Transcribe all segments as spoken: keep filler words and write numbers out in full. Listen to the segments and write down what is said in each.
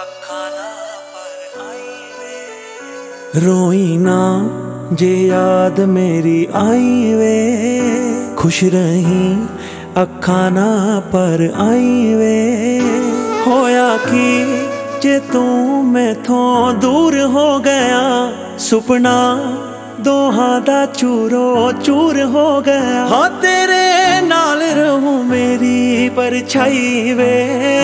ਅੱਖਾਂ ਨਾ ਪਰ ਆਈ ਵੇ। ਰੋਈ ਨਾ ਜੇ ਯਾਦ ਮੇਰੀ ਆਈ ਵੇ, खुश रही ਅੱਖਾਂ ना पर आई वे। होया कि जे तू मैथों दूर हो गया, सुपना दोहां दा चूरो चूर हो गया। हाँ तेरे नाल रहूं मेरी परछाई वे।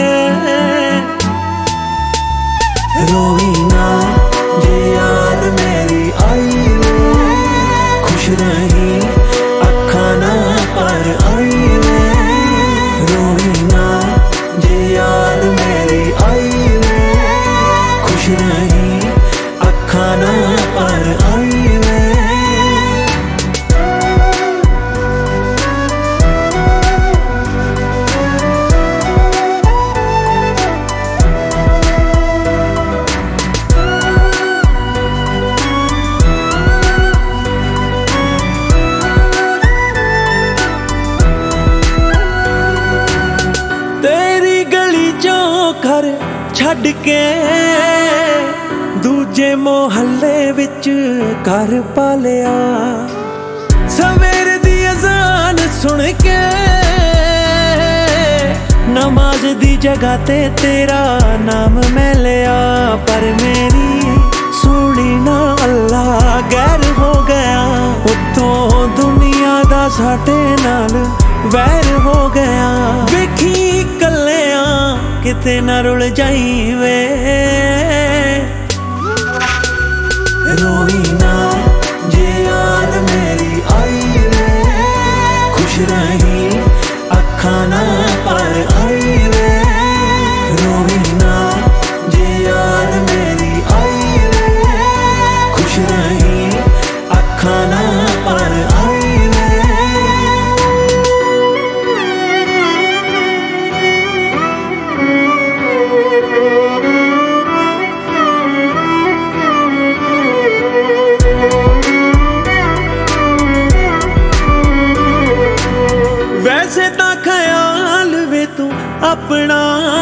रोई ना जे याद मेरी आई वे, खुश रही ਅੱਖਾਂ ना पर आई वे। रोई ना जे याद मेरी आई वे, खुश रही ਅੱਖਾਂ ना पर आई वे। घर छड़ के दूजे मोहल्ले विच घर पालिया, सवेर दी अजान सुन के नमाज दी जगह ते तेरा नाम मैं लिया। पर मेरी सुनी ना अल्लाह गैर हो गया, उत्तों दुनिया दा साडे नाल वैर हो गया। वेखी कल्लिया किते ना रुल जाई वे। रोई ना जे याद मेरी आई वे, खुश रही ਅੱਖਾਂ ना पर आई वे। रोई ना जे याद मेरी आई वे, खुश रही ਅੱਖਾਂ ना पर आई वे। वैसे ता ख्याल वे तू अपना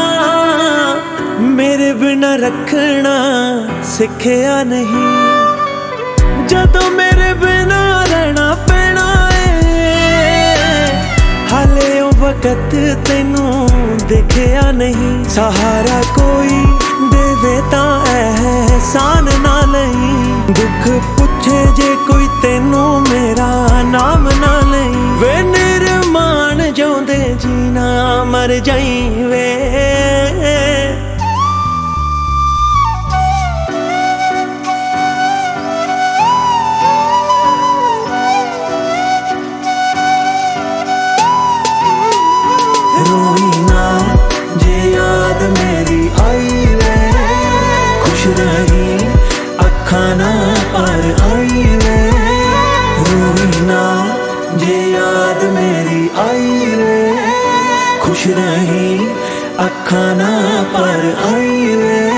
मेरे बिना रखना सिखिया नहीं, जदों मेरे बिना रहना पैना है। हाले ओ वक्त तेनू दिखिया नहीं, सहारा कोई देवे ता एहसान ना लई। दुख पुछे जे कोई तेनू मेरा नाम ना लई। वे निर्माण जोंदे जीना मर जाई वे। रोई ना जे याद मेरी आई वे, खुश रही ਅੱਖਾਂ ना पर आई वे। रोई ना जे याद मेरी आई वे, खुश रही ਅੱਖਾਂ ना पर आई वे।